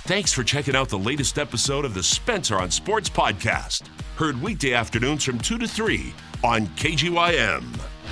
Thanks for checking out the latest episode of the Spencer on Sports podcast. Heard weekday afternoons from 2 to 3 on KGYM.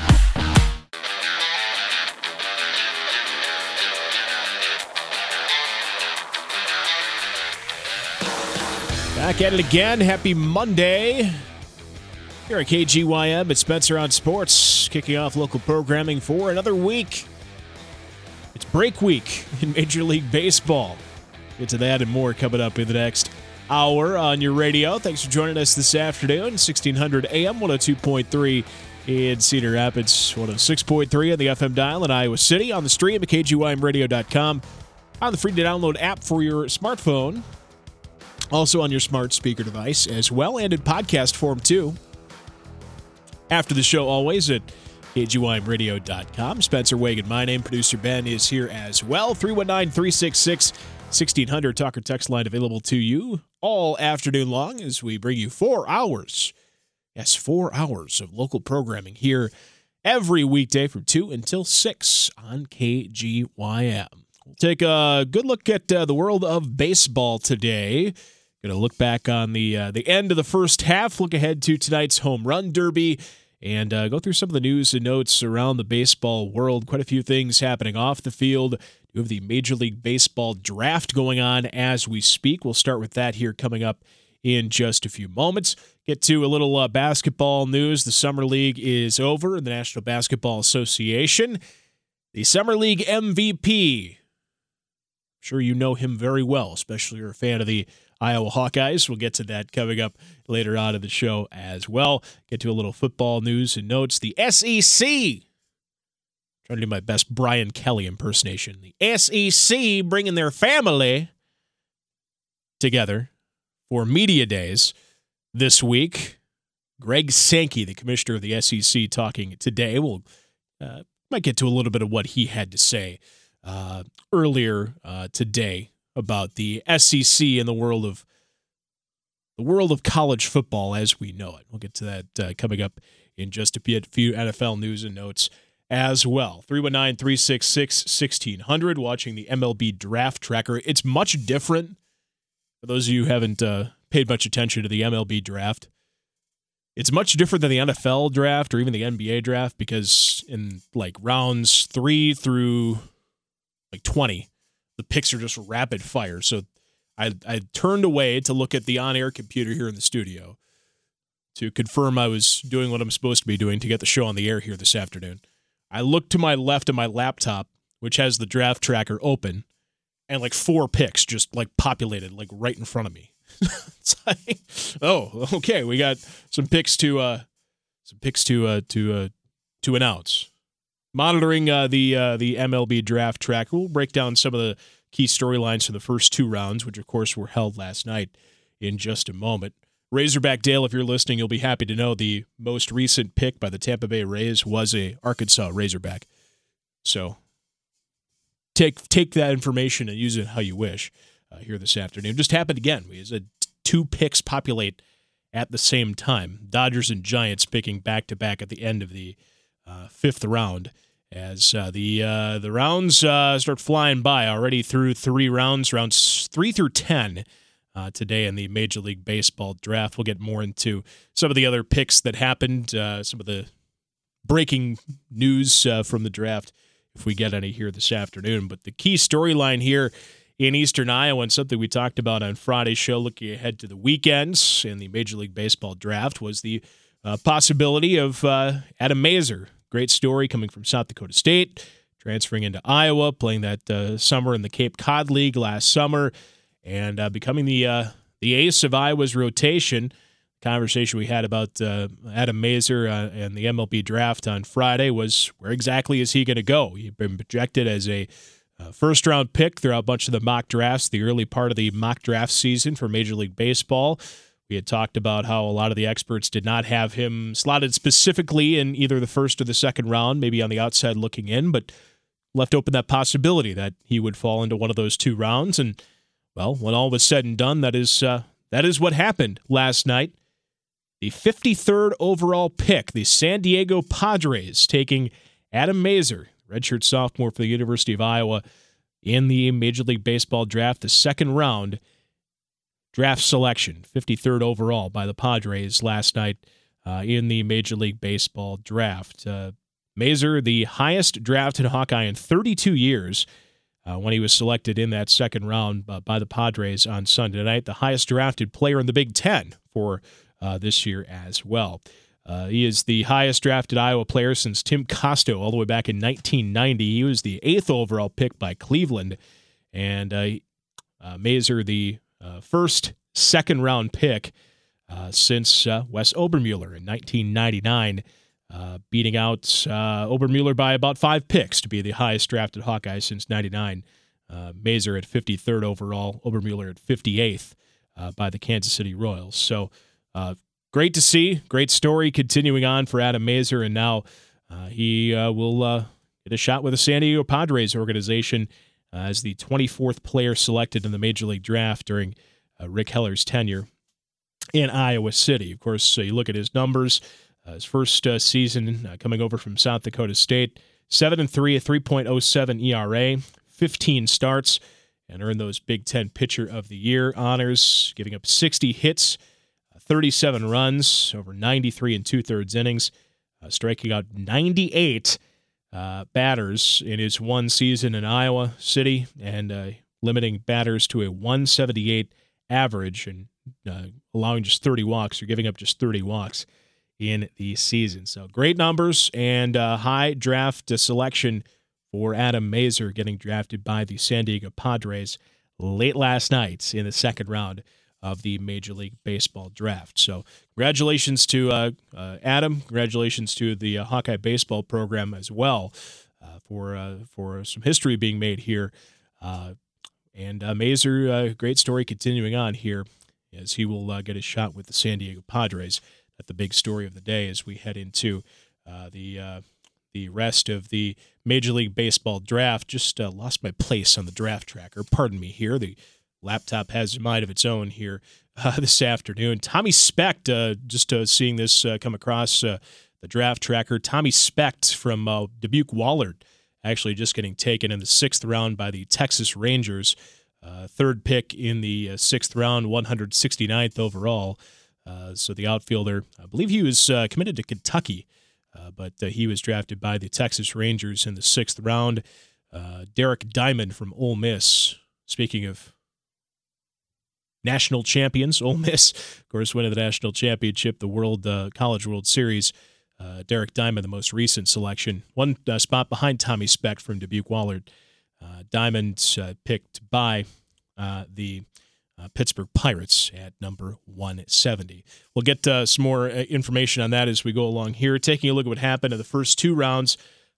Back at it again. Happy Monday. Here at KGYM, it's Spencer on Sports, kicking off local programming for another week. It's break week in Major League Baseball. Get to that and more coming up in the next hour on your radio. Thanks for joining us this afternoon, 1600 AM, 102.3 in Cedar Rapids, 106.3 on the FM dial in Iowa City, on the stream at KGYMradio.com, on the free-to-download app for your smartphone, also on your smart speaker device as well, and in podcast form too. After the show, always at KGYMradio.com. Spencer Wagon, my name. Producer Ben is here as well. 319-366-1600. Talker text line available to you all afternoon long as we bring you 4 hours. Yes, 4 hours of local programming here every weekday from 2 until 6 on KGYM. We'll take a good look at the world of baseball today. Going to look back on the end of the first half, look ahead to tonight's home run derby, and go through some of the news and notes around the baseball world. Quite a few things happening off the field. You have the Major League Baseball draft going on as we speak. We'll start with that here coming up in just a few moments. Get to a little basketball news. The Summer League is over in the National Basketball Association. The Summer League MVP. I'm sure you know him very well, especially if you're a fan of the Iowa Hawkeyes. We'll get to that coming up later on in the show as well. Get to a little football news and notes. The SEC. Trying to do my best Brian Kelly impersonation. The SEC bringing their family together for media days this week. Greg Sankey, the commissioner of the SEC, talking today. We'll might get to a little bit of what he had to say earlier today about the SEC and the world of college football as we know it. We'll get to that coming up in just a few NFL news and notes as well. 319-366-1600, watching the MLB Draft Tracker. It's much different. For those of you who haven't paid much attention to the MLB Draft, it's much different than the NFL Draft or even the NBA Draft because in like rounds 3 through like 20, the picks are just rapid fire. So I turned away to look at the on-air computer here in the studio to confirm I was doing what I'm supposed to be doing to get the show on the air here this afternoon. I looked to my left of my laptop, which has the draft tracker open, and like 4 picks just like populated like right in front of me. It's like, oh, okay, we got some picks to announce. Monitoring the MLB Draft Tracker, we'll break down some of the key storylines for the first 2 rounds, which, of course, were held last night in just a moment. Razorback Dale, if you're listening, you'll be happy to know the most recent pick by the Tampa Bay Rays was a Arkansas Razorback. So take that information and use it how you wish here this afternoon. Just happened again. We had 2 picks populate at the same time. Dodgers and Giants picking back-to-back at the end of the 5th round as the rounds start flying by already through 3 rounds 3 through 10 today in the Major League Baseball draft. We'll get more into some of the other picks that happened, some of the breaking news from the draft if we get any here this afternoon. But the key storyline here in Eastern Iowa, and something we talked about on Friday's show looking ahead to the weekends in the Major League Baseball draft, was the possibility of Adam Mazur. Great story coming from South Dakota State, transferring into Iowa, playing that summer in the Cape Cod League last summer, and becoming the ace of Iowa's rotation. Conversation we had about Adam Mazur and the MLB draft on Friday was, where exactly is he going to go? He'd been projected as a first-round pick throughout a bunch of the mock drafts, the early part of the mock draft season for Major League Baseball. We had talked about how a lot of the experts did not have him slotted specifically in either the first or the second round, maybe on the outside looking in, but left open that possibility that he would fall into one of those 2 rounds. And, well, when all was said and done, that is what happened last night. The 53rd overall pick, the San Diego Padres, taking Adam Mazur, redshirt sophomore for the University of Iowa, in the Major League Baseball draft, the second round draft selection, 53rd overall by the Padres last night in the Major League Baseball draft. Mazur, the highest drafted Hawkeye in 32 years when he was selected in that second round by the Padres on Sunday night, the highest drafted player in the Big Ten for this year as well. He is the highest drafted Iowa player since Tim Costo all the way back in 1990. He was the 8th overall pick by Cleveland. And Mazur, the first second-round pick since Wes Obermuller in 1999, beating out Obermuller by about 5 picks to be the highest drafted Hawkeye since 99. Mazur at 53rd overall, Obermuller at 58th by the Kansas City Royals. So great to see. Great story continuing on for Adam Mazur, and now he will get a shot with the San Diego Padres organization as the 24th player selected in the Major League Draft during Rick Heller's tenure in Iowa City. Of course, you look at his numbers. His first season coming over from South Dakota State, 7-3, a 3.07 ERA, 15 starts, and earned those Big Ten Pitcher of the Year honors, giving up 60 hits, 37 runs, over 93 and 2/3 innings, striking out 98 batters in his one season in Iowa City, and limiting batters to a 178 average and allowing just 30 walks, or giving up just 30 walks in the season. So great numbers and high draft selection for Adam Mazur, getting drafted by the San Diego Padres late last night in the second round of the Major League Baseball draft. So congratulations to Adam. Congratulations to the Hawkeye baseball program as well for some history being made here. And Mazur, great story continuing on here as he will get a shot with the San Diego Padres. That's the big story of the day as we head into the rest of the Major League Baseball draft. Just lost my place on the draft tracker. Pardon me here. The laptop has a mind of its own here this afternoon. Tommy Specht, just seeing this come across the draft tracker. Tommy Specht from Dubuque Wahlert, actually just getting taken in the 6th round by the Texas Rangers. Third pick in the 6th round, 169th overall. So the outfielder, I believe he was committed to Kentucky, but he was drafted by the Texas Rangers in the 6th round. Derek Diamond from Ole Miss. Speaking of national champions, Ole Miss, of course, winning the national championship, the College World Series. Derek Diamond, the most recent selection, one spot behind Tommy Specht from Dubuque Wahlert. Diamond picked by the Pittsburgh Pirates at number 170. We'll get some more information on that as we go along here. Taking a look at what happened in the first 2 rounds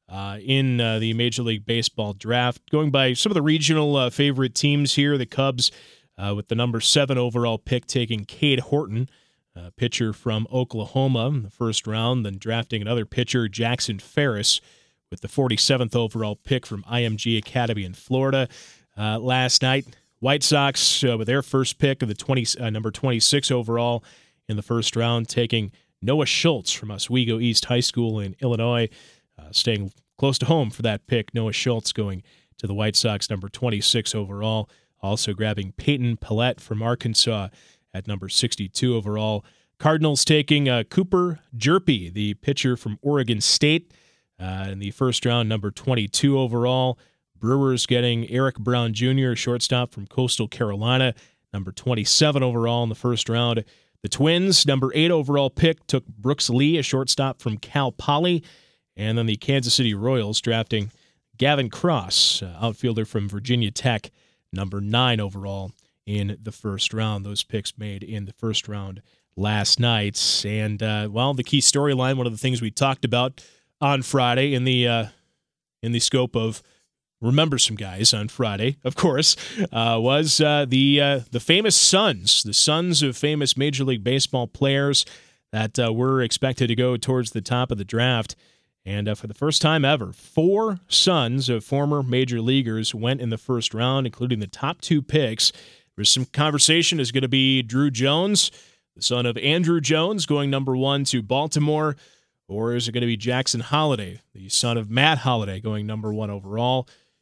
in the Major League Baseball draft. Going by some of the regional favorite teams here, the Cubs with the number 7 overall pick taking Cade Horton, pitcher from Oklahoma in the first round, then drafting another pitcher, Jackson Ferris, with the 47th overall pick from IMG Academy in Florida. Last night, White Sox with their first pick of the number 26 overall in the first round, taking Noah Schultz from Oswego East High School in Illinois, staying close to home for that pick. Noah Schultz going to the White Sox, number 26 overall. Also grabbing Peyton Pallette from Arkansas at number 62 overall. Cardinals taking Cooper Jerpy, the pitcher from Oregon State, in the first round, number 22 overall. Brewers getting Eric Brown Jr., shortstop from Coastal Carolina, number 27 overall in the first round. The Twins, number 8 overall pick, took Brooks Lee, a shortstop from Cal Poly. And then the Kansas City Royals drafting Gavin Cross, outfielder from Virginia Tech, number 9 overall in the first round. Those picks made in the first round last night. And, the key storyline, one of the things we talked about on Friday in the scope of Remember Some Guys on Friday, of course, was the famous sons, the sons of famous Major League Baseball players that were expected to go towards the top of the draft. And for the first time ever, 4 sons of former major leaguers went in the first round, including the top 2 picks. There's some conversation. Is going to be Drew Jones, the son of Andrew Jones, going number 1 to Baltimore, or is it going to be Jackson Holliday, the son of Matt Holliday, going number 1 overall?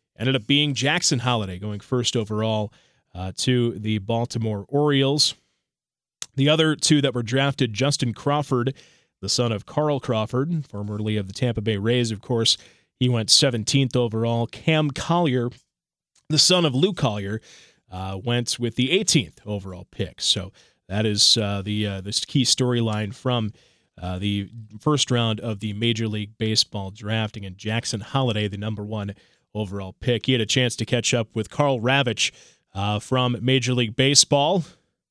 ended up being Jackson Holliday, going first overall to the Baltimore Orioles. The other two that were drafted, Justin Crawford, the son of Carl Crawford, formerly of the Tampa Bay Rays, of course. He went 17th overall. Cam Collier, the son of Lou Collier, went with the 18th overall pick. So that is this key storyline from the first round of the Major League Baseball draft. And Jackson Holliday, the number 1 overall pick. He had a chance to catch up with Carl Ravitch from Major League Baseball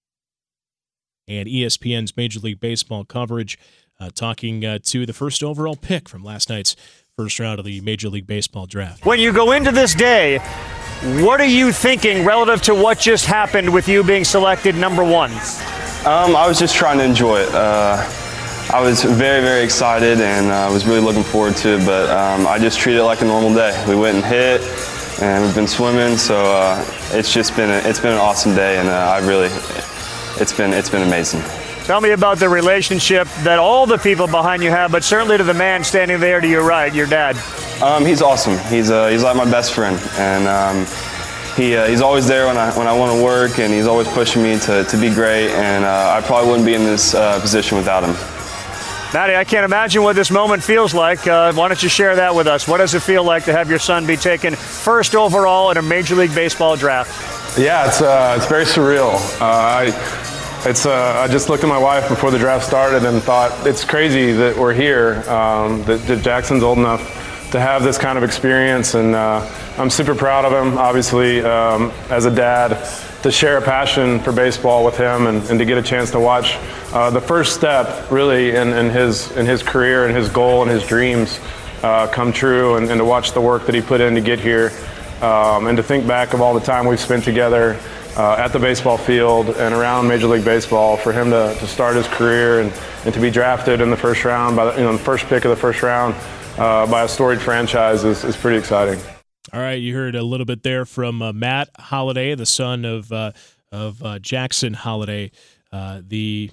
and ESPN's Major League Baseball coverage, talking to the first overall pick from last night's first round of the Major League Baseball draft. When you go into this day, what are you thinking relative to what just happened with you being selected number 1? I was just trying to enjoy it. I was very, very excited and was really looking forward to it, but I just treated it like a normal day. We went and hit, and we've been swimming, so it's been an awesome day, and it's been amazing. Tell me about the relationship that all the people behind you have, but certainly to the man standing there to your right, your dad. He's awesome. He's like my best friend, and he's always there when I want to work, and he's always pushing me to be great. And I probably wouldn't be in this position without him. Matty, I can't imagine what this moment feels like. Why don't you share that with us? What does it feel like to have your son be taken first overall in a Major League Baseball draft? Yeah, it's very surreal. I just looked at my wife before the draft started and thought it's crazy that we're here, that Jackson's old enough to have this kind of experience, and I'm super proud of him, obviously, as a dad, to share a passion for baseball with him and to get a chance to watch the first step, really, in his career and his goal and his dreams come true, and to watch the work that he put in to get here, and to think back of all the time we've spent together at the baseball field and around Major League Baseball, for him to start his career and to be drafted in the first round, by the first pick of the first round by a storied franchise is pretty exciting. All right, you heard a little bit there from Matt Holliday, the son of Jackson Holliday, the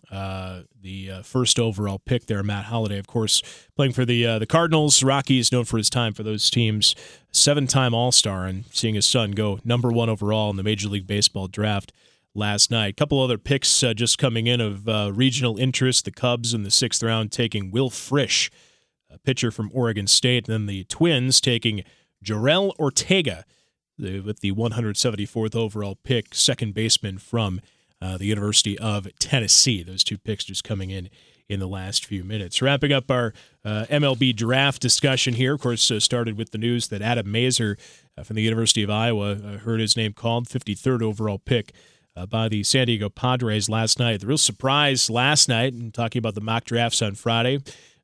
first overall pick there. Matt Holliday, of course, playing for the Cardinals. Rockies, known for his time for those teams. 7-time All-Star, and seeing his son go number 1 overall in the Major League Baseball draft last night. A couple other picks just coming in of regional interest. The Cubs in the 6th round taking Will Frisch, a pitcher from Oregon State. And then the Twins taking Jorel Ortega with the 174th overall pick, second baseman from the University of Tennessee. Those two picks just coming in the last few minutes. Wrapping up our MLB draft discussion here, of course, started with the news that Adam Mazur from the University of Iowa heard his name called, 53rd overall pick by the San Diego Padres last night. The real surprise last night, and talking about the mock drafts on Friday,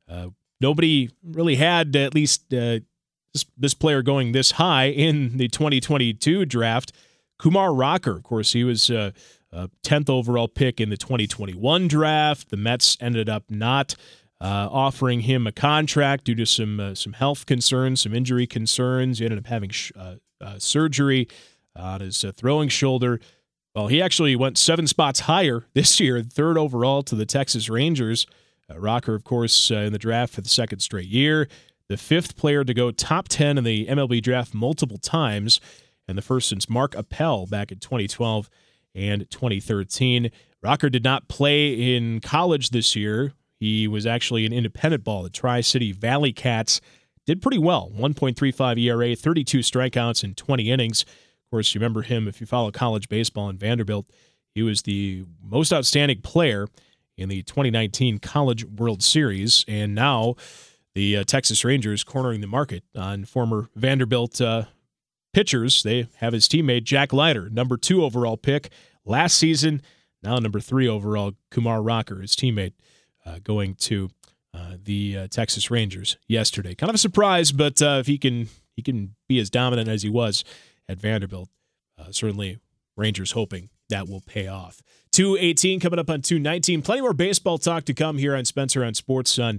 nobody really had at least this player going this high in the 2022 draft. Kumar Rocker, of course, he was a 10th overall pick in the 2021 draft. The Mets ended up not offering him a contract due to some health concerns, some injury concerns. He ended up having surgery on his throwing shoulder. Well, he actually went 7 spots higher this year, 3rd overall to the Texas Rangers. Rocker, of course, in the draft for the 2nd straight year. The 5th player to go top 10 in the MLB draft multiple times, and the first since Mark Appel back in 2012 and 2013. Rocker did not play in college this year. He was actually an independent ball. The Tri-City Valley Cats did pretty well. 1.35 ERA, 32 strikeouts in 20 innings. Of course, you remember him if you follow college baseball in Vanderbilt. He was the most outstanding player in the 2019 College World Series, and now the Texas Rangers cornering the market on former Vanderbilt pitchers. They have his teammate Jack Leiter, number 2 overall pick last season, now number 3 overall, Kumar Rocker, his teammate, going to the Texas Rangers yesterday. Kind of a surprise, but if he can be as dominant as he was at Vanderbilt, certainly Rangers hoping that will pay off. 2:18 coming up on 2:19. Plenty more baseball talk to come here on Spencer on Sports on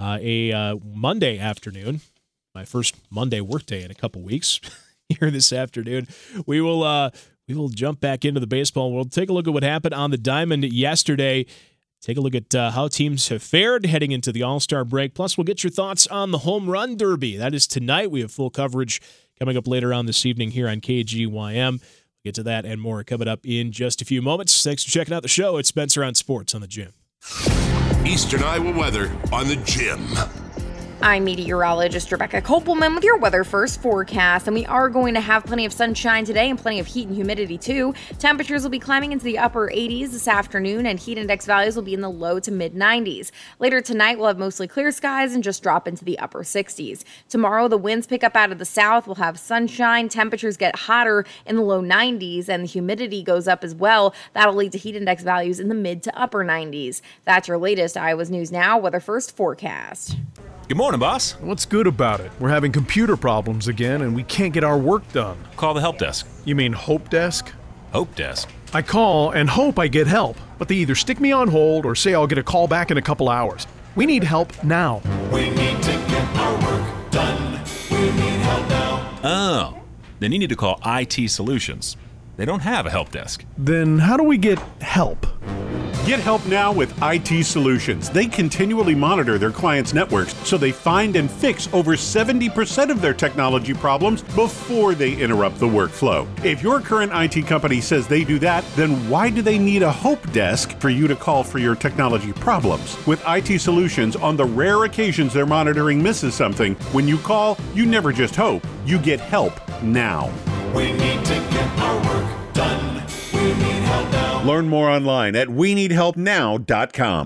a Monday afternoon. My first Monday workday in a couple weeks here this afternoon. We will jump back into the baseball world. Take a look at what happened on the diamond yesterday. Take a look at how teams have fared heading into the All-Star break. Plus, we'll get your thoughts on the Home Run Derby. That is tonight. We have full coverage coming up later on this evening here on KGYM. We'll get to that and more coming up in just a few moments. Thanks for checking out the show. It's Spencer on Sports on the Gym. Eastern Iowa weather on the Gym. I'm meteorologist Rebecca Kopelman with your Weather First forecast, and we are going to have plenty of sunshine today and plenty of heat and humidity too. Temperatures will be climbing into the upper 80s this afternoon, and heat index values will be in the low to mid 90s. Later tonight, we'll have mostly clear skies and just drop into the upper 60s. Tomorrow, the winds pick up out of the south. We'll have sunshine. Temperatures get hotter in the low 90s, and the humidity goes up as well. That'll lead to heat index values in the mid to upper 90s. That's your latest Iowa's News Now Weather First forecast. Good morning, boss. What's good about it? We're having computer problems again, and we can't get our work done. Call the help desk. You mean Hope Desk? Hope desk? I call and hope I get help, but they either stick me on hold or say I'll get a call back in a couple hours. We need help now. We need to get our work done. We need help now. Oh, then you need to call IT Solutions. They don't have a help desk. Then how do we get help? Get help now with IT Solutions. They continually monitor their clients' networks, so they find and fix over 70% of their technology problems before they interrupt the workflow. If your current IT company says they do that, then why do they need a Hope Desk for you to call for your technology problems? With IT Solutions, on the rare occasions their monitoring misses something, when you call, you never just hope, you get help now. We need to get our work done. We need help now. Learn more online at weneedhelpnow.com.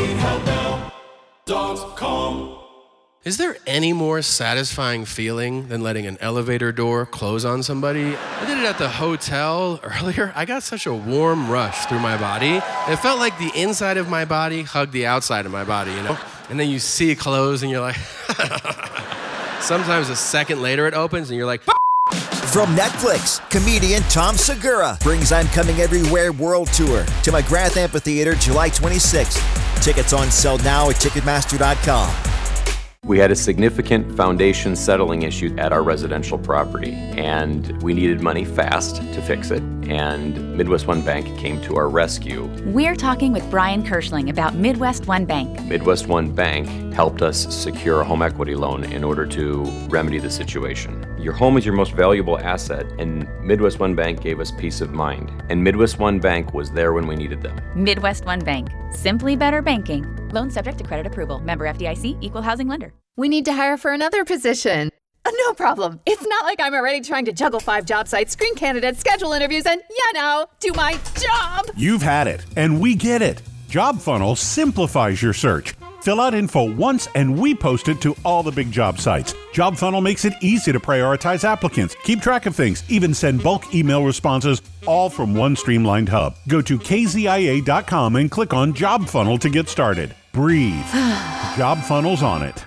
WeNeedHelpNow.com. Is there any more satisfying feeling than letting an elevator door close on somebody? I did it at the hotel earlier. I got such a warm rush through my body. It felt like the inside of my body hugged the outside of my body, you know? And then you see it close and you're like, sometimes a second later it opens and you're like, From Netflix, comedian Tom Segura brings I'm Coming Everywhere World Tour to McGrath Amphitheater July 26th. Tickets on sale now at Ticketmaster.com. We had a significant foundation settling issue at our residential property, and we needed money fast to fix it, and Midwest One Bank came to our rescue. We're talking with Brian Kirschling about Midwest One Bank. Midwest One Bank helped us secure a home equity loan in order to remedy the situation. Your home is your most valuable asset, and Midwest One Bank gave us peace of mind. And Midwest One Bank was there when we needed them. Midwest One Bank. Simply better banking. Loan subject to credit approval. Member FDIC. Equal housing lender. We need to hire for another position. No problem. It's not like I'm already trying to juggle 5 job sites, screen candidates, schedule interviews, and, do my job. You've had it, and we get it. JobFunnel simplifies your search. Fill out info once, and we post it to all the big job sites. JobFunnel makes it easy to prioritize applicants, keep track of things, even send bulk email responses, all from one streamlined hub. Go to kzia.com and click on JobFunnel to get started. Breathe. JobFunnel's on it.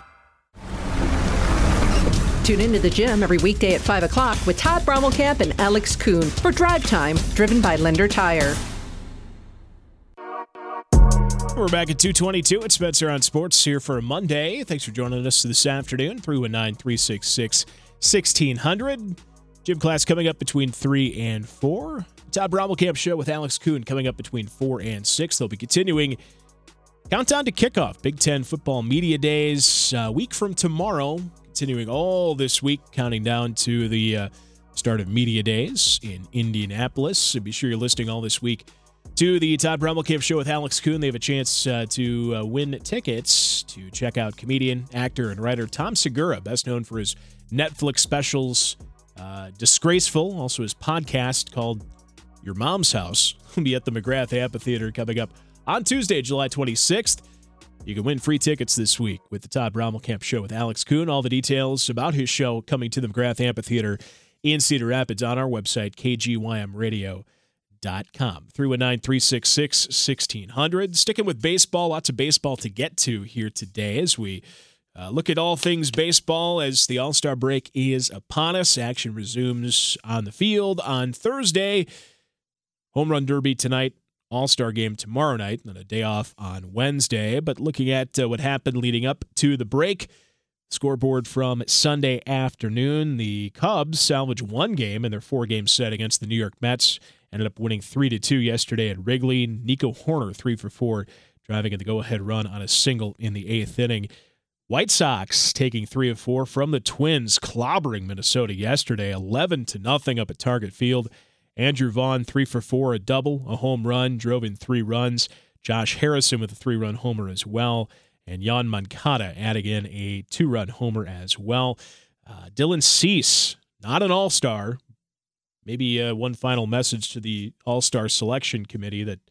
Tune into the Gym every weekday at 5 o'clock with Todd Brommelkamp and Alex Kuhn for Drive Time, driven by Lender Tire. We're back at 2:22. It's Spencer on Sports here for a Monday. Thanks for joining us this afternoon. 319-366-1600. Gym class coming up between 3 and 4. Todd Brommelkamp Show with Alex Kuhn coming up between 4 and 6. They'll be continuing countdown to kickoff. Big Ten football media days. A week from tomorrow. Continuing all this week, counting down to the start of media days in Indianapolis. So be sure you're listening all this week to the Todd Brommelkamp Show with Alex Kuhn. They have a chance to win tickets to check out comedian, actor, and writer Tom Segura, best known for his Netflix specials, Disgraceful, also his podcast called Your Mom's House. Will be at the McGrath Amphitheater coming up on Tuesday, July 26th. You can win free tickets this week with the Todd Brommelkamp Show with Alex Kuhn. All the details about his show coming to the McGrath Amphitheater in Cedar Rapids on our website, kgymradio.com. 319-366-1600. Sticking with baseball, lots of baseball to get to here today as we look at all things baseball as the All-Star break is upon us. Action resumes on the field on Thursday. Home Run Derby tonight. All-Star game tomorrow night, and a day off on Wednesday. But looking at what happened leading up to the break, scoreboard from Sunday afternoon, the Cubs salvaged one game in their 4-game set against the New York Mets. Ended up winning 3-2 yesterday at Wrigley. Nico Horner, 3 for 4, driving in the go-ahead run on a single in the 8th inning. White Sox taking 3 of 4 from the Twins, clobbering Minnesota yesterday, 11-0 up at Target Field. Andrew Vaughn, 3 for 4, a double, a home run, drove in 3 runs. Josh Harrison with a 3-run homer as well. And Jan Moncada adding in a 2-run homer as well. Dylan Cease, not an all-star. Maybe one final message to the all-star selection committee that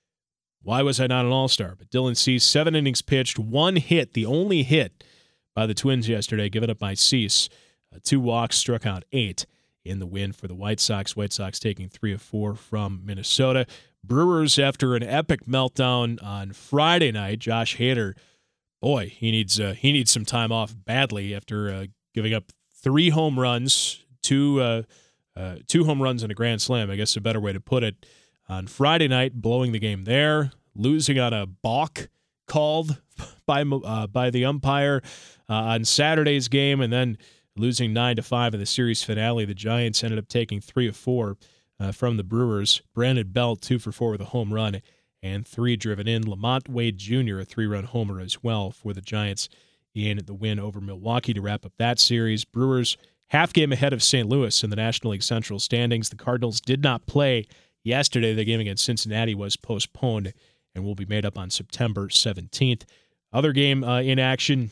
why was I not an all-star? But Dylan Cease, 7 innings pitched, 1 hit, the only hit by the Twins yesterday, given up by Cease. 2 walks, struck out 8 in the win for the White Sox. White Sox taking 3 of 4 from Minnesota. Brewers, after an epic meltdown on Friday night, Josh Hader, boy, he needs some time off badly after giving up 3 home runs, 2 home runs and a grand slam, I guess a better way to put it. On Friday night, blowing the game there, losing on a balk called by the umpire on Saturday's game, and then losing 9-5 in the series finale. The Giants ended up taking 3 of 4 from the Brewers. Brandon Belt, 2 for 4 with a home run and 3 driven in. Lamont Wade Jr., a 3-run homer as well for the Giants in the win over Milwaukee to wrap up that series. Brewers half game ahead of St. Louis in the National League Central standings. The Cardinals did not play yesterday. The game against Cincinnati was postponed and will be made up on September 17th. Other game in action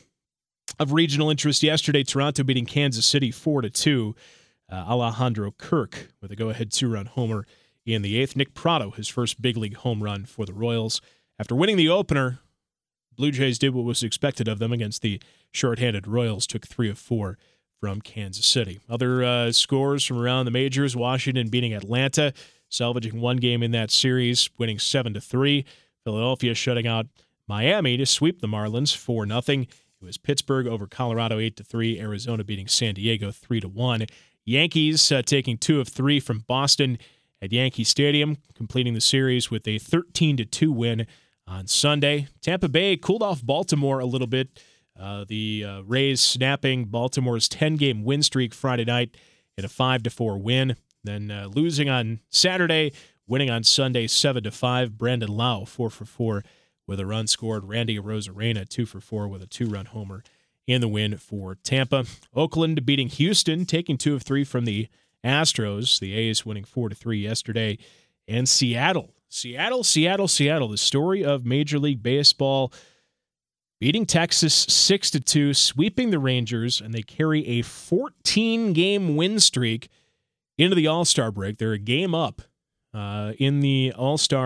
of regional interest yesterday, Toronto beating Kansas City 4-2. Alejandro Kirk with a go-ahead 2-run homer in the 8th. Nick Pratto, his first big league home run for the Royals. After winning the opener, Blue Jays did what was expected of them against the shorthanded Royals, took 3 of 4 from Kansas City. Other scores from around the majors, Washington beating Atlanta, salvaging 1 game in that series, winning 7-3. Philadelphia shutting out Miami to sweep the Marlins 4-0. It was Pittsburgh over Colorado 8-3. Arizona beating San Diego 3-1. Yankees taking 2 of 3 from Boston at Yankee Stadium, completing the series with a 13-2 win on Sunday. Tampa Bay cooled off Baltimore a little bit. The Rays snapping Baltimore's 10-game win streak Friday night in a 5-4 win. Then losing on Saturday, winning on Sunday 7-5. Brandon Lau 4 for 4 with a run scored. Randy Arozarena 2 for 4 with a 2-run homer in the win for Tampa. Oakland beating Houston, taking 2 of 3 from the Astros. The A's winning 4-3 yesterday. And Seattle. The story of Major League Baseball beating Texas 6-2, sweeping the Rangers, and they carry a 14-game win streak into the All-Star break. They're a game up in the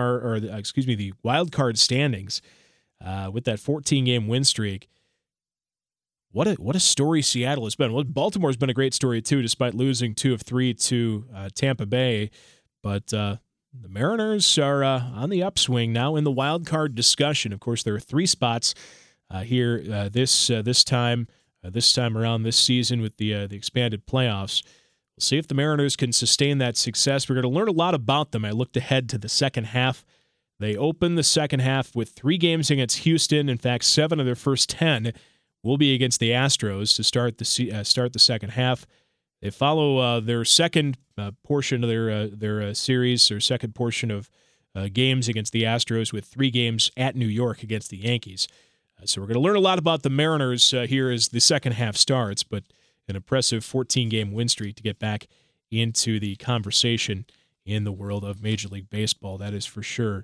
the wild card standings with that 14-game win streak. What a story Seattle has been. Well, Baltimore's been a great story too, despite losing 2 of 3 to Tampa Bay. But the Mariners are on the upswing now in the wild card discussion. Of course, there are 3 spots here this time around this season with the expanded playoffs. We'll see if the Mariners can sustain that success. We're going to learn a lot about them. I looked ahead to the second half. They opened the second half with 3 games against Houston. In fact, 7 of their first 10 will be against the Astros to start the second half. They follow their second portion of their series, or second portion of games against the Astros with 3 games at New York against the Yankees. So we're going to learn a lot about the Mariners here as the second half starts, but an impressive 14-game win streak to get back into the conversation in the world of Major League Baseball. That is for sure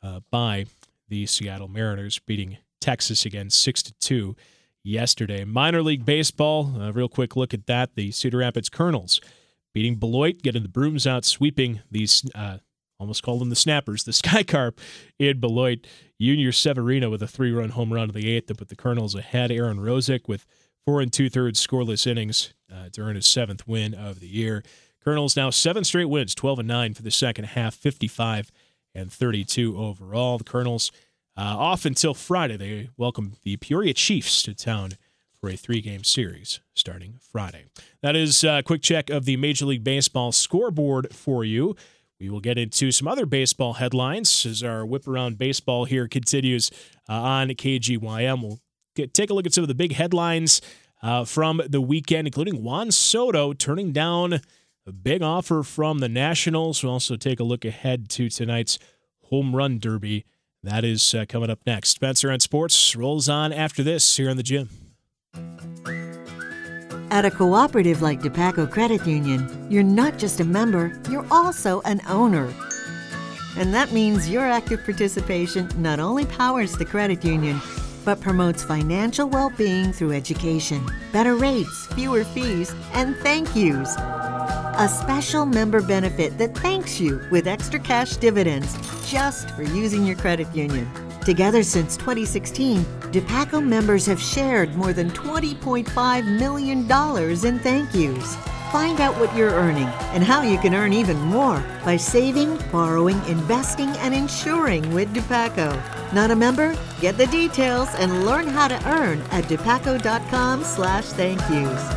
by the Seattle Mariners beating Texas again 6-2 yesterday. Minor League Baseball, a real quick look at that. The Cedar Rapids Colonels beating Beloit, getting the brooms out, sweeping these, almost called them the Snappers, the Sky Carp in Beloit. Junior Severino with a 3-run home run in the 8th to put the Colonels ahead. Aaron Rosick with 4 2/3 scoreless innings to earn his 7th win of the year. Colonels now 7 straight wins, 12-9 for the second half, 55 and 32 overall. The Colonels off until Friday. They welcome the Peoria Chiefs to town for a 3-game series starting Friday. That is a quick check of the Major League Baseball scoreboard for you. We will get into some other baseball headlines as our whip around baseball here continues on KGYM. We'll take a look at some of the big headlines from the weekend, including Juan Soto turning down a big offer from the Nationals. We'll also take a look ahead to tonight's Home Run Derby. That is coming up next. Spencer on Sports rolls on after this here on The Gym. At a cooperative like DePaco Credit Union, you're not just a member, you're also an owner. And that means your active participation not only powers the credit union, but promotes financial well-being through education, better rates, fewer fees, and thank yous. A special member benefit that thanks you with extra cash dividends just for using your credit union. Together since 2016, DePaco members have shared more than $20.5 million in thank yous. Find out what you're earning and how you can earn even more by saving, borrowing, investing, and insuring with DePaco. Not a member? Get the details and learn how to earn at depaco.com/thankyous.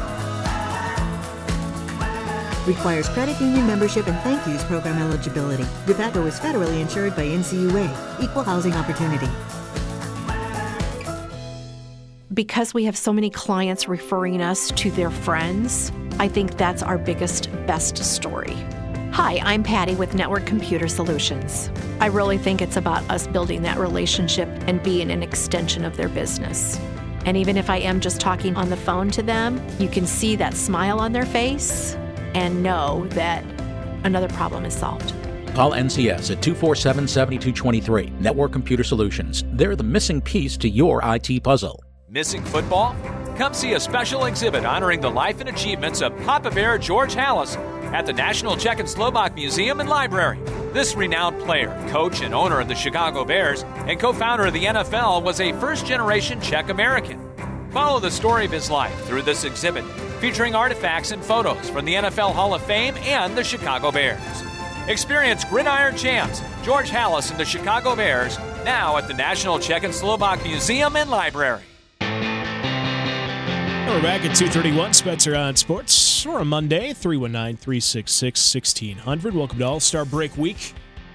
Requires credit union membership and thank yous program eligibility. DePaco is federally insured by NCUA, Equal Housing Opportunity. Because we have so many clients referring us to their friends, I think that's our biggest, best story. Hi, I'm Patty with Network Computer Solutions. I really think it's about us building that relationship and being an extension of their business. And even if I am just talking on the phone to them, you can see that smile on their face and know that another problem is solved. Call NCS at 247-7223. Network Computer Solutions. They're the missing piece to your IT puzzle. Missing football? Come see a special exhibit honoring the life and achievements of Papa Bear George Halas at the National Czech and Slovak Museum and Library. This renowned player, coach, and owner of the Chicago Bears and co-founder of the NFL was a first-generation Czech American. Follow the story of his life through this exhibit, featuring artifacts and photos from the NFL Hall of Fame and the Chicago Bears. Experience Gridiron Champs, George Halas and the Chicago Bears, now at the National Czech and Slovak Museum and Library. We're back at 2:31, Spencer on Sports. We're on Monday, 319-366-1600. Welcome to All-Star Break Week.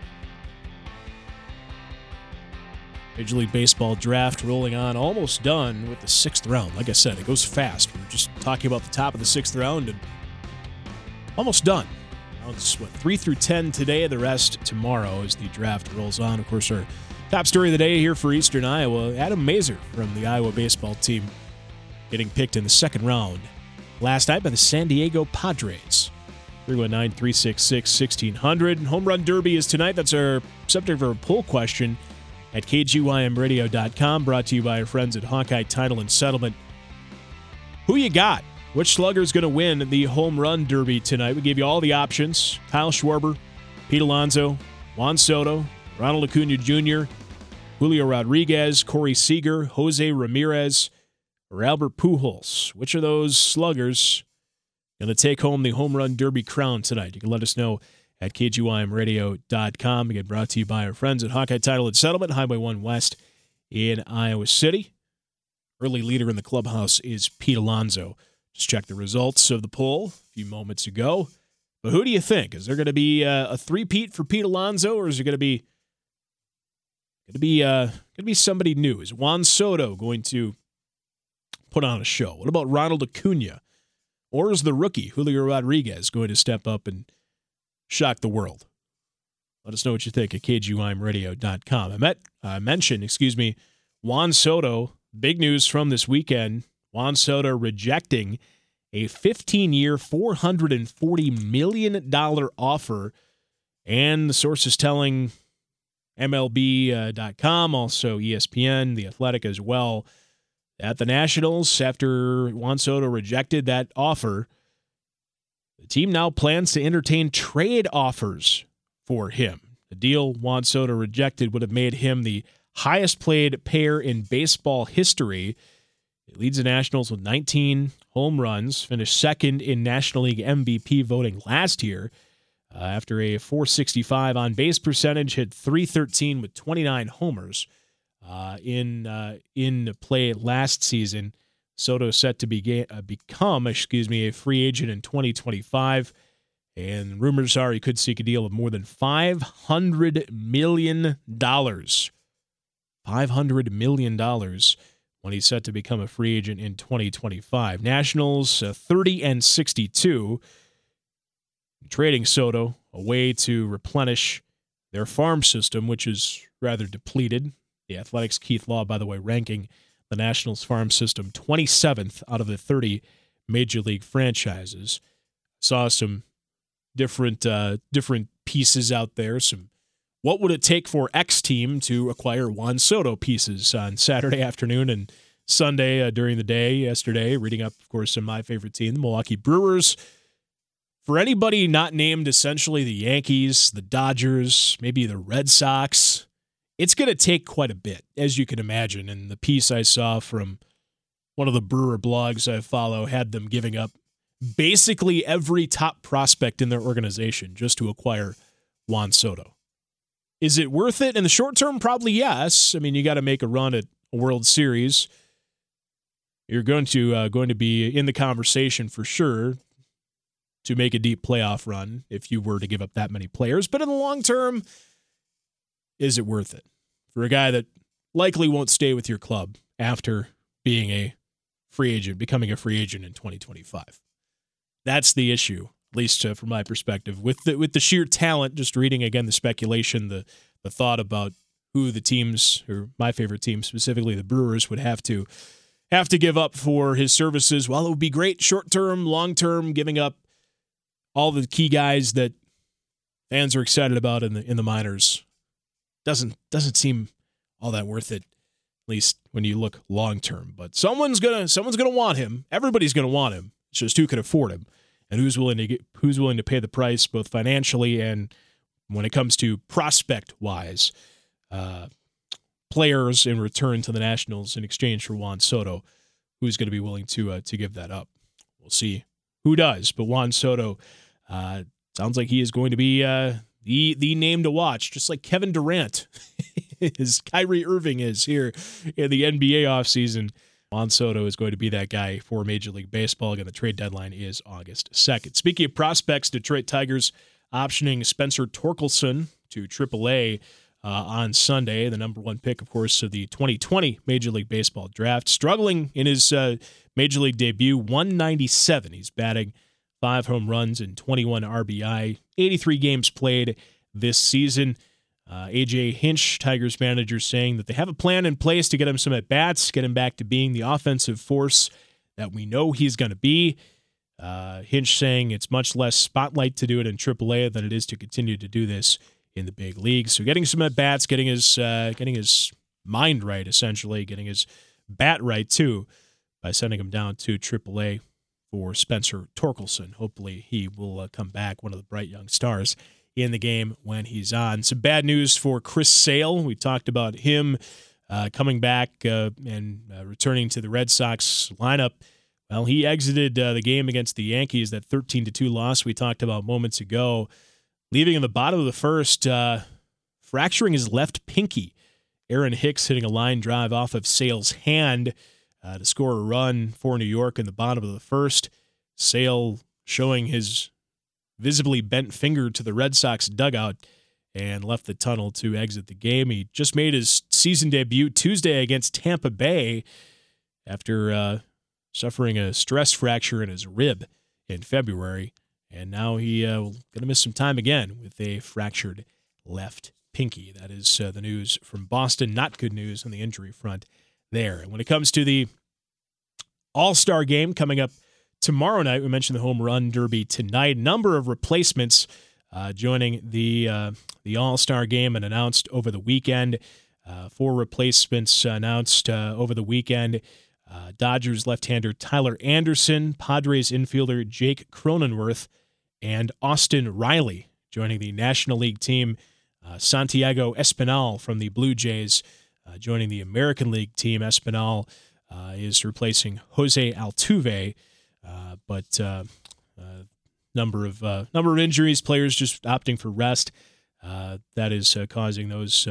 Major League Baseball draft rolling on, almost done with the 6th round. Like I said, it goes fast. We were just talking about the top of the 6th round and almost done. Rounds 3 through 10 today, the rest tomorrow as the draft rolls on. Of course, our top story of the day here for Eastern Iowa, Adam Mazur from the Iowa baseball team getting picked in the 2nd round last night by the San Diego Padres. 319-366-1600. Home Run Derby is tonight. That's our subject for a poll question at KGYMradio.com, brought to you by our friends at Hawkeye Title and Settlement. Who you got? Which slugger's going to win the Home Run Derby tonight? We gave you all the options. Kyle Schwarber, Pete Alonso, Juan Soto, Ronald Acuna Jr., Julio Rodriguez, Corey Seager, Jose Ramirez, or Albert Pujols. Which of those sluggers going to take home the Home Run Derby crown tonight? You can let us know at KGYMradio.com. Again, brought to you by our friends at Hawkeye Title and Settlement, Highway 1 West in Iowa City. Early leader in the clubhouse is Pete Alonso. Just check the results of the poll a few moments ago. But who do you think? Is there going to be a three-peat for Pete Alonso, or is it going to be somebody new? Is Juan Soto going to put on a show? What about Ronald Acuna? Or is the rookie, Julio Rodriguez, going to step up and shock the world? Let us know what you think at KGYMradio.com. I mentioned Juan Soto. Big news from this weekend. Juan Soto rejecting a 15-year, $440 million offer. And the source is telling MLB.com, also ESPN, The Athletic as well, that the Nationals, after Juan Soto rejected that offer, the team now plans to entertain trade offers for him. The deal Juan Soto rejected would have made him the highest paid player in baseball history. It leads the Nationals with 19 home runs, finished second in National League MVP voting last year. After a .465 on-base percentage, hit .313 with 29 homers in play last season. Soto set to become a free agent in 2025, and rumors are he could seek a deal of more than $500 million. $500 million when he's set to become a free agent in 2025. Nationals 30-62, trading Soto, a way to replenish their farm system, which is rather depleted. The Athletics' Keith Law, by the way, ranking the Nationals farm system, 27th out of the 30 major league franchises. Saw some different pieces out there. Some what would it take for X team to acquire Juan Soto pieces on Saturday afternoon and Sunday during the day yesterday. Reading up, of course, on my favorite team, the Milwaukee Brewers. For anybody not named essentially the Yankees, the Dodgers, maybe the Red Sox, it's going to take quite a bit, as you can imagine. And the piece I saw from one of the Brewer blogs I follow had them giving up basically every top prospect in their organization just to acquire Juan Soto. Is it worth it in the short term? Probably yes. I mean, you got to make a run at a World Series. You're going to be in the conversation for sure to make a deep playoff run if you were to give up that many players. But in the long term, is it worth it for a guy that likely won't stay with your club after being a free agent, becoming a free agent in 2025? That's the issue, at least from my perspective. With the sheer talent, just reading again the speculation, the thought about who the teams, or my favorite team specifically, the Brewers, would have to give up for his services. While it would be great short term, long term, giving up all the key guys that fans are excited about in the minors, doesn't seem all that worth it. At least when you look long term. But someone's gonna want him. Everybody's gonna want him. It's just who can afford him and who's willing to pay the price, both financially and when it comes to prospect wise. Players in return to the Nationals in exchange for Juan Soto. Who's going to be willing to give that up? We'll see who does. But Juan Soto sounds like he is going to be the name to watch, just like Kevin Durant as Kyrie Irving is here in the NBA offseason. Juan Soto is going to be that guy for Major League Baseball. Again, the trade deadline is August 2nd. Speaking of prospects, Detroit Tigers optioning Spencer Torkelson to AAA on Sunday, the number one pick, of course, of the 2020 Major League Baseball draft. Struggling in his Major League debut, 197. He's batting 5 home runs and 21 RBI, 83 games played this season. A.J. Hinch, Tigers manager, saying that they have a plan in place to get him some at-bats, get him back to being the offensive force that we know he's going to be. Hinch saying it's much less spotlight to do it in AAA than it is to continue to do this in the big leagues. So getting some at-bats, getting his mind right, essentially, getting his bat right, too, by sending him down to AAA for Spencer Torkelson. Hopefully he will come back, one of the bright young stars in the game when he's on. Some bad news for Chris Sale. We talked about him coming back and returning to the Red Sox lineup. Well, he exited the game against the Yankees, that 13-2 loss we talked about moments ago, leaving in the bottom of the first, fracturing his left pinky. Aaron Hicks hitting a line drive off of Sale's hand to score a run for New York in the bottom of the first. Sale showing his visibly bent finger to the Red Sox dugout and left the tunnel to exit the game. He just made his season debut Tuesday against Tampa Bay after suffering a stress fracture in his rib in February. And now he going to miss some time again with a fractured left pinky. That is the news from Boston. Not good news on the injury front there. And when it comes to the All-Star game coming up tomorrow night, we mentioned the Home Run Derby tonight. Number of replacements joining the All-Star game and announced over the weekend. 4 replacements announced over the weekend. Dodgers left-hander Tyler Anderson, Padres infielder Jake Cronenworth, and Austin Riley joining the National League team. Santiago Espinal from the Blue Jays joining the American League team. Espinal is replacing Jose Altuve, but number of injuries, players just opting for rest. That is causing those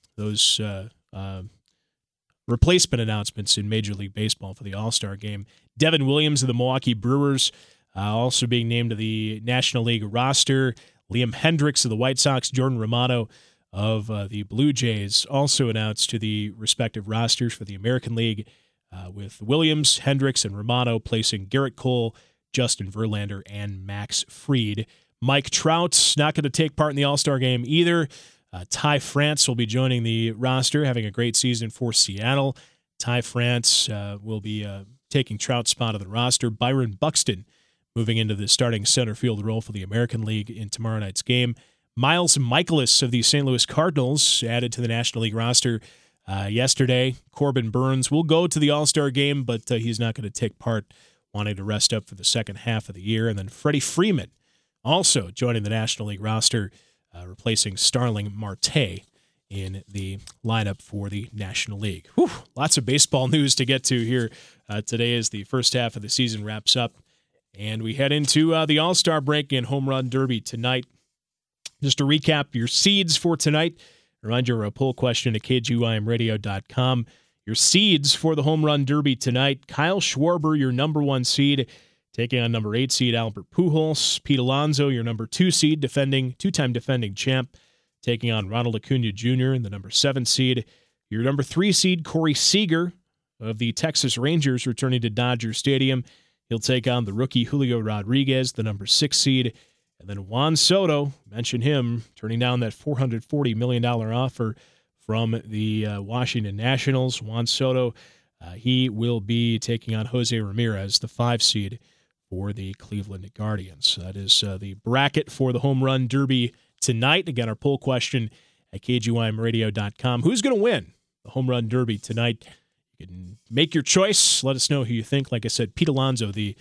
replacement announcements in Major League Baseball for the All-Star game. Devin Williams of the Milwaukee Brewers also being named to the National League roster. Liam Hendricks of the White Sox, Jordan Romano of the Blue Jays also announced to the respective rosters for the American League, with Williams, Hendricks, and Romano placing Garrett Cole, Justin Verlander, and Max Fried. Mike Trout not going to take part in the All-Star game either. Ty France will be joining the roster, having a great season for Seattle. Ty France will be taking Trout's spot on the roster. Byron Buxton moving into the starting center field role for the American League in tomorrow night's game. Miles Michaelis of the St. Louis Cardinals added to the National League roster yesterday. Corbin Burns will go to the All-Star game, but he's not going to take part, wanting to rest up for the second half of the year. And then Freddie Freeman also joining the National League roster, replacing Starling Marte in the lineup for the National League. Whew, lots of baseball news to get to here today as the first half of the season wraps up. And we head into the All-Star break and Home Run Derby tonight. Just to recap your seeds for tonight, remind you of a poll question at KGYMradio.com. Your seeds for the Home Run Derby tonight: Kyle Schwarber, your number 1 seed, taking on number 8 seed Albert Pujols. Pete Alonso, your number 2 seed, two-time defending champ, taking on Ronald Acuna Jr. and the number 7 seed. Your number 3 seed Corey Seager of the Texas Rangers, returning to Dodger Stadium. He'll take on the rookie Julio Rodriguez, the number 6 seed. And then Juan Soto, mention him, turning down that $440 million offer from the Washington Nationals. Juan Soto, he will be taking on Jose Ramirez, the 5 seed for the Cleveland Guardians. That is the bracket for the Home Run Derby tonight. Again, our poll question at KGYMradio.com. Who's going to win the Home Run Derby tonight? You can make your choice. Let us know who you think. Like I said, Pete Alonso, the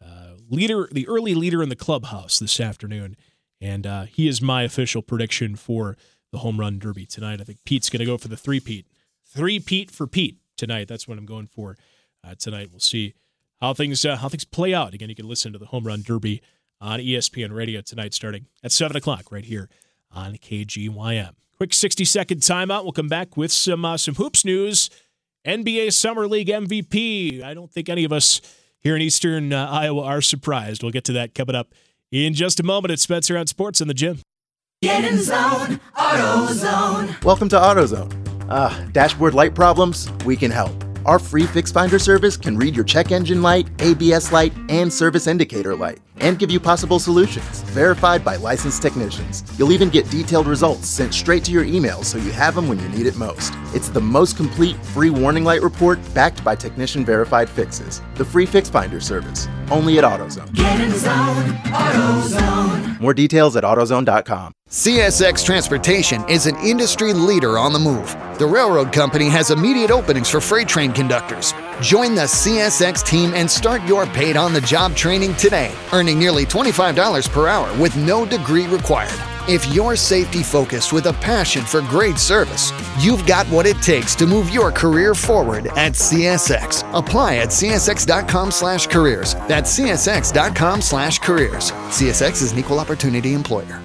early leader in the clubhouse this afternoon, and he is my official prediction for the Home Run Derby tonight. I think Pete's going to go for the three-peat. Three-peat for Pete tonight. That's what I'm going for tonight. We'll see how things play out. Again, you can listen to the Home Run Derby on ESPN Radio tonight starting at 7 o'clock right here on KGYM. Quick 60-second timeout. We'll come back with some hoops news. NBA Summer League MVP. I don't think any of us here in Eastern Iowa are surprised. We'll get to that coming up in just a moment. It's Spencer on Sports in the Gym. Get in zone, AutoZone. Welcome to AutoZone. Dashboard light problems? We can help. Our free Fix Finder service can read your check engine light, ABS light, and service indicator light, and give you possible solutions, verified by licensed technicians. You'll even get detailed results sent straight to your email so you have them when you need it most. It's the most complete free warning light report backed by technician-verified fixes. The free Fix Finder service, only at AutoZone. Get in zone, AutoZone. More details at AutoZone.com. CSX Transportation is an industry leader on the move. The railroad company has immediate openings for freight train conductors. Join the CSX team and start your paid-on-the-job training today, earning nearly $25 per hour with no degree required. If you're safety-focused with a passion for great service, you've got what it takes to move your career forward at CSX. Apply at csx.com/careers. That's csx.com/careers. CSX is an equal opportunity employer.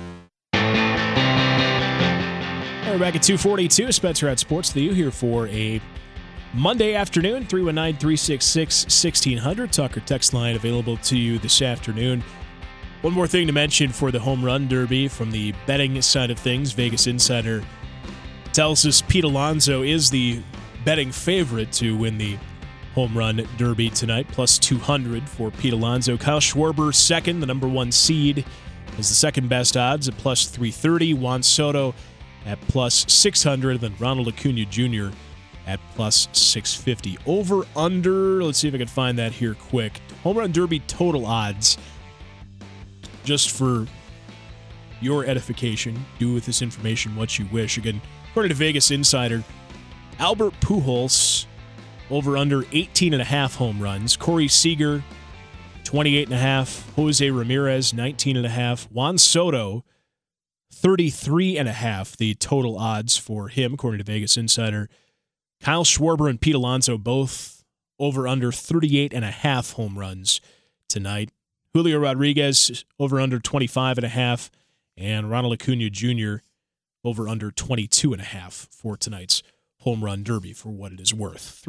We're back at 2:42. Spencer at Sports the U here for a Monday afternoon. 319-366-1600. Tucker text line available to you this afternoon. One more thing to mention for the Home Run Derby from the betting side of things. Vegas Insider tells us Pete Alonso is the betting favorite to win the Home Run Derby tonight, plus 200 for Pete Alonso. Kyle Schwarber, second, the number 1 seed, is the second best odds at plus 330. Juan Soto at plus 600, then Ronald Acuna Jr. at plus 650. Over, under, let's see if I can find that here quick. Home Run Derby total odds, just for your edification, do with this information what you wish. Again, according to Vegas Insider, Albert Pujols, over under 18.5 home runs. Corey Seager, 28.5. Jose Ramirez, 19.5. Juan Soto, 33.5, the total odds for him, according to Vegas Insider. Kyle Schwarber and Pete Alonso both over under 38.5 home runs tonight. Julio Rodriguez over under 25.5, and Ronald Acuna Jr. over under 22.5 for tonight's Home Run Derby, for what it is worth.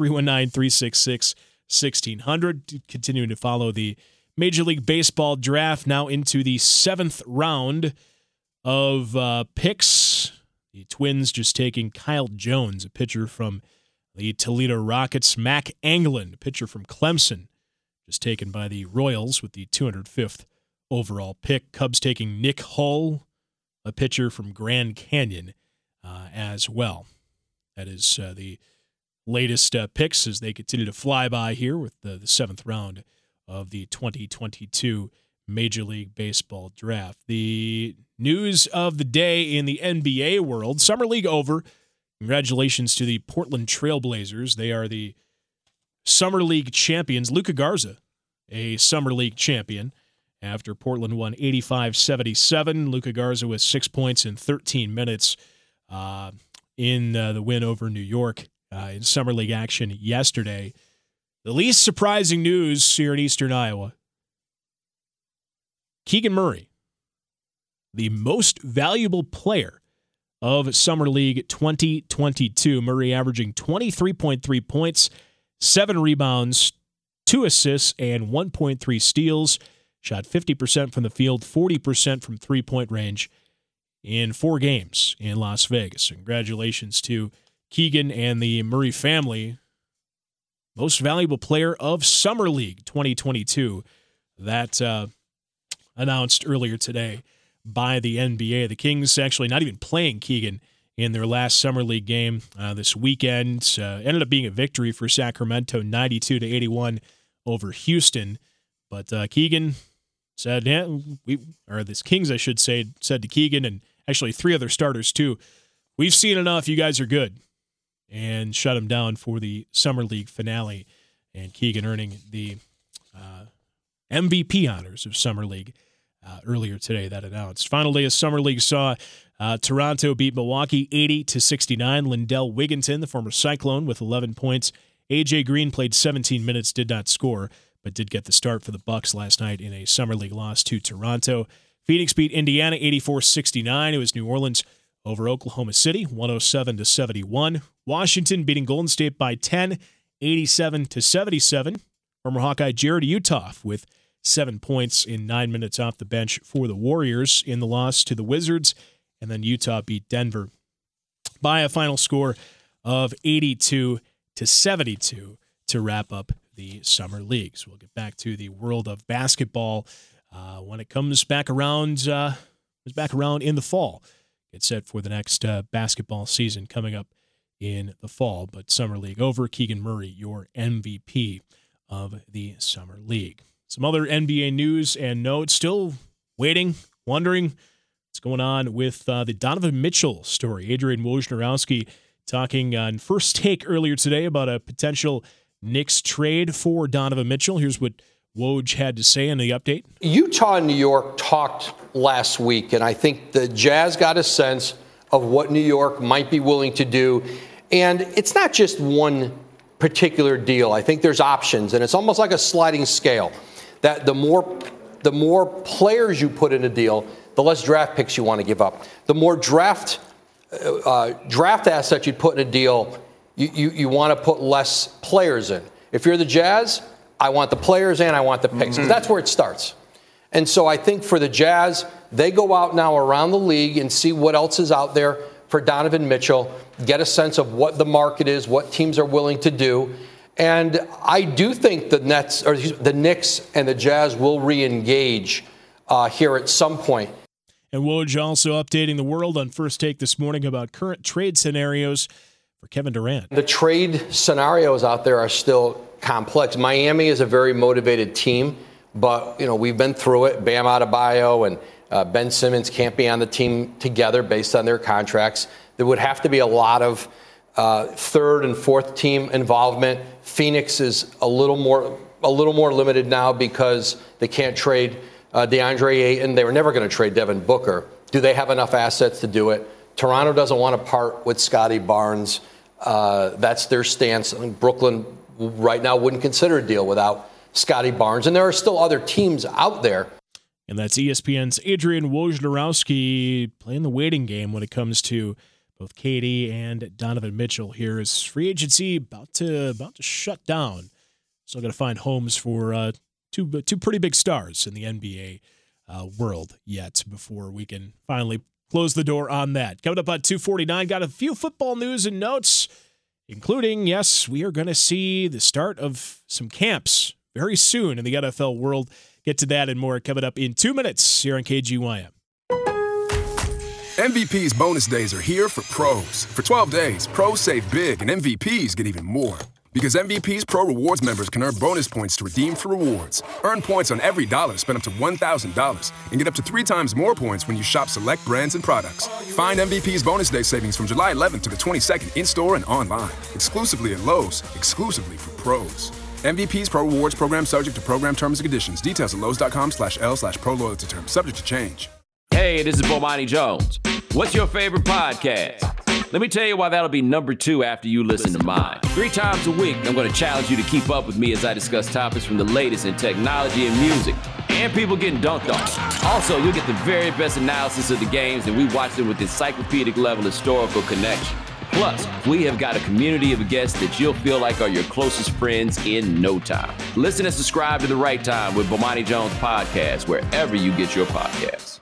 319-366-1600. Continuing to follow the Major League Baseball draft, now into the 7th round of picks. The Twins just taking Kyle Jones, a pitcher from the Toledo Rockets. Mac Anglin, a pitcher from Clemson, just taken by the Royals with the 205th overall pick. Cubs taking Nick Hull, a pitcher from Grand Canyon, as well. That is the latest picks as they continue to fly by here with the 7th round of the 2022 Major League Baseball draft. The news of the day in the NBA world, Summer League over. Congratulations to the Portland Trailblazers. They are the Summer League champions. Luka Garza, a Summer League champion. After Portland won 85-77, Luka Garza with 6 points in 13 minutes in the win over New York in Summer League action yesterday. The least surprising news here in Eastern Iowa, Keegan Murray, the most valuable player of Summer League 2022. Murray averaging 23.3 points, 7 rebounds, 2 assists, and 1.3 steals. Shot 50% from the field, 40% from three-point range in 4 games in Las Vegas. Congratulations to Keegan and the Murray family. Most valuable player of Summer League 2022. That announced earlier today by the NBA. The Kings actually not even playing Keegan in their last Summer League game this weekend. Ended up being a victory for Sacramento, 92-81 over Houston. But Keegan said, this Kings, I should say, said to Keegan and actually 3 other starters too, we've seen enough, you guys are good. And shut him down for the Summer League finale. And Keegan earning the MVP honors of Summer League earlier today, that announced. Final day of Summer League saw Toronto beat Milwaukee 80-69. Lindell Wigginton, the former Cyclone, with 11 points. A.J. Green played 17 minutes, did not score, but did get the start for the Bucks last night in a Summer League loss to Toronto. Phoenix beat Indiana 84-69. It was New Orleans over Oklahoma City, 107-71. Washington beating Golden State by 10, 87-77. Former Hawkeye Jared Uthoff with 7 points in 9 minutes off the bench for the Warriors in the loss to the Wizards. And then Utah beat Denver by a final score of 82-72 to wrap up the Summer League. So we'll get back to the world of basketball when it comes back around. It's back around in the fall. Get set for the next basketball season coming up in the fall. But Summer League over. Keegan Murray, your MVP of the Summer League. Some other NBA news and notes. Still waiting, wondering what's going on with the Donovan Mitchell story. Adrian Wojnarowski talking on First Take earlier today about a potential Knicks trade for Donovan Mitchell. Here's what Woj had to say in the update. Utah and New York talked last week, and I think the Jazz got a sense of what New York might be willing to do. And it's not just one particular deal. I think there's options, and it's almost like a sliding scale. That the more players you put in a deal, the less draft picks you want to give up. The more draft assets you put in a deal, you want to put less players in. If you're the Jazz, I want the players and I want the picks. Mm-hmm. That's where it starts. And so I think for the Jazz, they go out now around the league and see what else is out there for Donovan Mitchell, get a sense of what the market is, what teams are willing to do. And I do think the Knicks and the Jazz will re-engage here at some point. And Woj also updating the world on First Take this morning about current trade scenarios for Kevin Durant. The trade scenarios out there are still complex. Miami is a very motivated team, but we've been through it. Bam Adebayo and Ben Simmons can't be on the team together based on their contracts. There would have to be a lot of third and fourth team involvement. Phoenix is a little more limited now because they can't trade DeAndre Ayton. They were never going to trade Devin Booker. Do they have enough assets to do it? Toronto doesn't want to part with Scotty Barnes. That's their stance. I think Brooklyn right now wouldn't consider a deal without Scotty Barnes. And there are still other teams out there. And that's ESPN's Adrian Wojnarowski playing the waiting game when it comes to both KD and Donovan Mitchell here as free agency about to shut down. Still got to find homes for two pretty big stars in the NBA world yet before we can finally close the door on that. Coming up at 2:49, got a few football news and notes, including, yes, we are going to see the start of some camps very soon in the NFL world. Get to that and more coming up in 2 minutes here on KGYM. MVP's bonus days are here for pros. For 12 days, pros save big and MVPs get even more. Because MVP's Pro Rewards members can earn bonus points to redeem for rewards. Earn points on every dollar spent up to $1,000 and get up to 3 times more points when you shop select brands and products. Find MVP's bonus day savings from July 11th to the 22nd in-store and online. Exclusively at Lowe's. Exclusively for pros. MVP's Pro Rewards program subject to program terms and conditions. Details at lowes.com/L/pro loyalty terms. Subject to change. Hey, this is Bomani Jones. What's your favorite podcast? Let me tell you why that'll be number 2 after you listen to mine. 3 times a week, I'm going to challenge you to keep up with me as I discuss topics from the latest in technology and music, and people getting dunked on. Also, you'll get the very best analysis of the games, and we watch them with encyclopedic level historical connection. Plus, we have got a community of guests that you'll feel like are your closest friends in no time. Listen and subscribe to The Right Time with Bomani Jones Podcast, wherever you get your podcasts.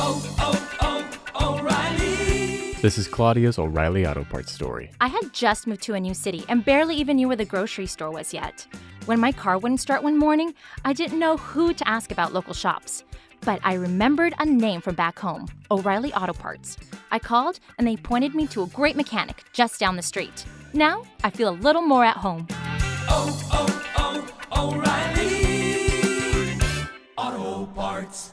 O'Reilly. This is Claudia's O'Reilly Auto Parts story. I had just moved to a new city and barely even knew where the grocery store was yet. When my car wouldn't start one morning, I didn't know who to ask about local shops. But I remembered a name from back home, O'Reilly Auto Parts. I called and they pointed me to a great mechanic just down the street. Now, I feel a little more at home. O'Reilly Auto Parts.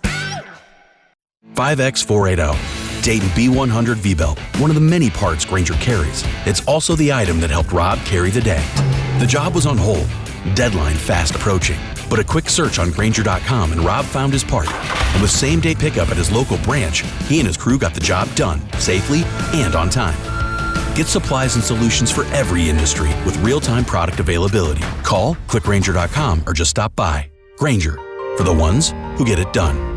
5X480. Dayton B100 V-Belt, one of the many parts Grainger carries. It's also the item that helped Rob carry the day. The job was on hold, deadline fast approaching, but a quick search on Grainger.com and Rob found his part. And with same-day pickup at his local branch, he and his crew got the job done, safely and on time. Get supplies and solutions for every industry with real-time product availability. Call, click Grainger.com, or just stop by. Grainger, for the ones who get it done.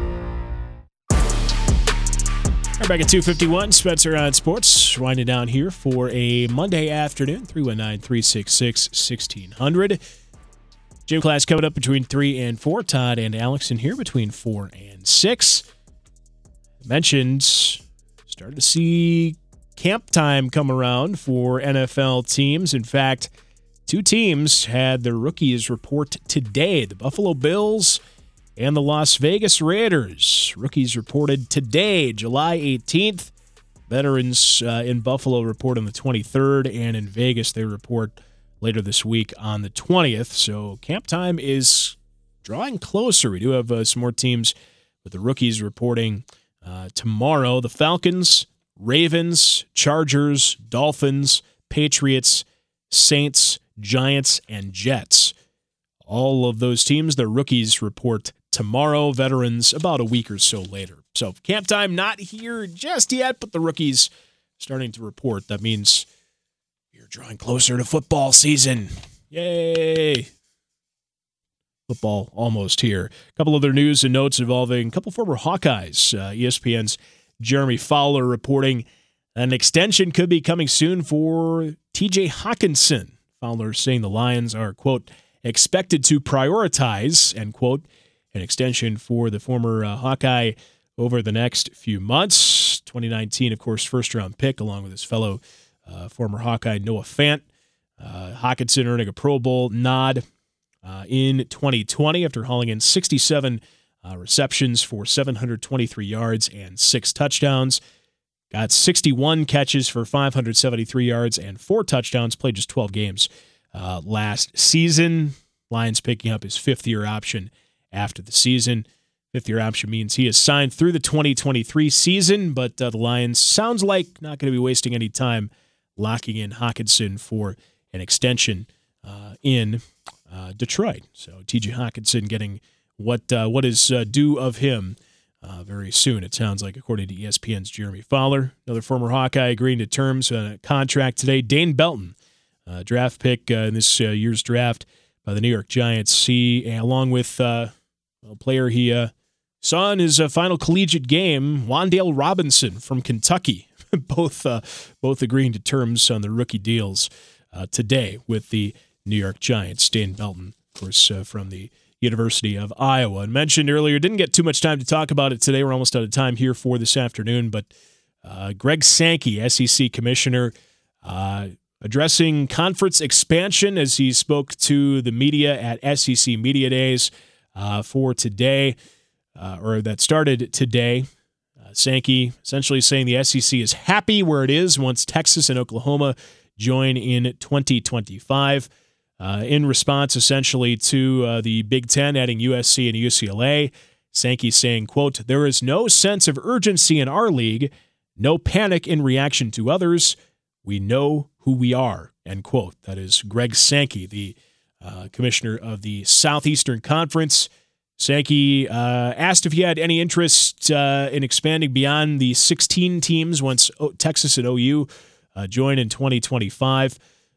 We're back at 2:51, Spencer on Sports, winding down here for a Monday afternoon, 319-366-1600. Gym class coming up between 3 and 4. Todd and Alex in here between 4 and 6. Mentioned, started to see camp time come around for NFL teams. In fact, 2 teams had their rookies report today. The Buffalo Bills and the Las Vegas Raiders. Rookies reported today, July 18th. Veterans in Buffalo report on the 23rd, and in Vegas they report later this week on the 20th. So camp time is drawing closer. We do have some more teams with the rookies reporting tomorrow. The Falcons, Ravens, Chargers, Dolphins, Patriots, Saints, Giants, and Jets. All of those teams, their rookies report tomorrow. Veterans about a week or so later. So camp time not here just yet, but the rookies starting to report. That means you're drawing closer to football season. Yay! Football almost here. A couple other news and notes involving a couple former Hawkeyes. ESPN's Jeremy Fowler reporting an extension could be coming soon for TJ Hockenson. Fowler saying the Lions are, quote, expected to prioritize, end quote, an extension for the former Hawkeye over the next few months. 2019, of course, first-round pick, along with his fellow former Hawkeye Noah Fant. Hockenson earning a Pro Bowl nod in 2020 after hauling in 67 receptions for 723 yards and 6 touchdowns. Got 61 catches for 573 yards and 4 touchdowns. Played just 12 games last season. Lions picking up his 5th-year option after the season. 5th-year option means he is signed through the 2023 season, but the Lions sounds like not going to be wasting any time locking in Hockenson for an extension in Detroit. So T.J. Hockenson getting what is due of him very soon, it sounds like, according to ESPN's Jeremy Fowler. Another former Hawkeye agreeing to terms on a contract today. Dane Belton, draft pick in this year's draft by the New York Giants. He, along with a player he saw in his final collegiate game, Wan'Dale Robinson from Kentucky, both agreeing to terms on the rookie deals today with the New York Giants. Dane Belton, of course, from the University of Iowa. And mentioned earlier, didn't get too much time to talk about it today. We're almost out of time here for this afternoon, but Greg Sankey, SEC commissioner, addressing conference expansion as he spoke to the media at SEC Media Days for today, or that started today. Sankey essentially saying the SEC is happy where it is once Texas and Oklahoma join in 2025. In response, essentially, to the Big Ten adding USC and UCLA, Sankey saying, quote, "There is no sense of urgency in our league, no panic in reaction to others. We know who we are," end quote. That is Greg Sankey, the commissioner of the Southeastern Conference. Sankey asked if he had any interest in expanding beyond the 16 teams once Texas and OU join in 2025.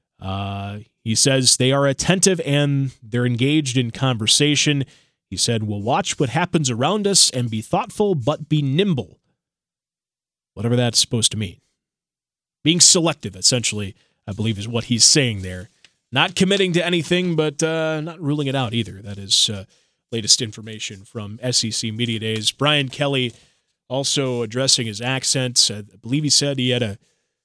He says they are attentive and they're engaged in conversation. He said, "We'll watch what happens around us and be thoughtful but be nimble." Whatever that's supposed to mean. Being selective, essentially, I believe is what he's saying there. Not committing to anything, but not ruling it out either. That is latest information from SEC Media Days. Brian Kelly also addressing his accents. I believe he said he had a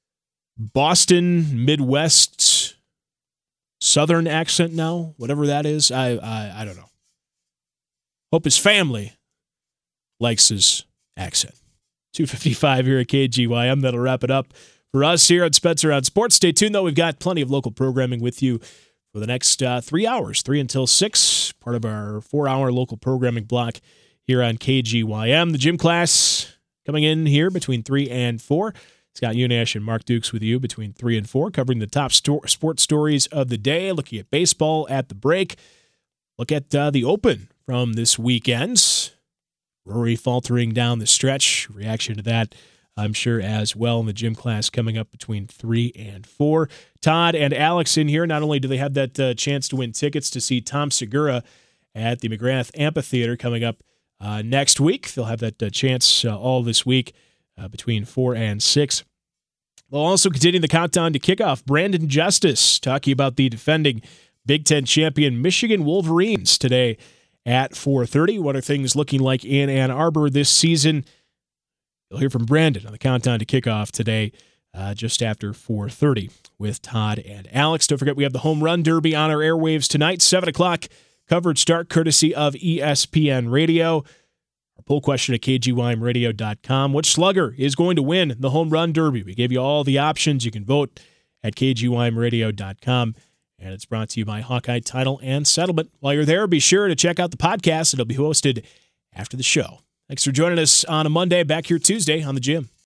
Boston, Midwest, Southern accent now, whatever that is. I don't know. Hope his family likes his accent. 2:55 here at KGYM. That'll wrap it up for us here at Spencer on Sports. Stay tuned, though. We've got plenty of local programming with you for the next 3 hours, 3 until 6, part of our 4-hour local programming block here on KGYM. The gym class coming in here between 3 and 4. Scott Unash and Mark Dukes with you between 3 and 4, covering the top sports stories of the day, looking at baseball at the break. Look at the Open from this weekend. Rory faltering down the stretch. Reaction to that, I'm sure, as well in the gym class coming up between 3 and 4. Todd and Alex in here. Not only do they have that chance to win tickets to see Tom Segura at the McGrath Amphitheater coming up next week, they'll have that chance all this week between 4 and 6. We'll also continue the countdown to kickoff. Brandon Justice talking about the defending Big Ten champion Michigan Wolverines today at 4:30. What are things looking like in Ann Arbor this season? You'll hear from Brandon on the countdown to kickoff today just after 4:30 with Todd and Alex. Don't forget, we have the Home Run Derby on our airwaves tonight, 7 o'clock. Coverage start courtesy of ESPN Radio. Our poll question at kgymradio.com. Which slugger is going to win the Home Run Derby? We gave you all the options. You can vote at kgymradio.com. And it's brought to you by Hawkeye Title and Settlement. While you're there, be sure to check out the podcast. It'll be hosted after the show. Thanks for joining us on a Monday. Back here Tuesday on The Gym.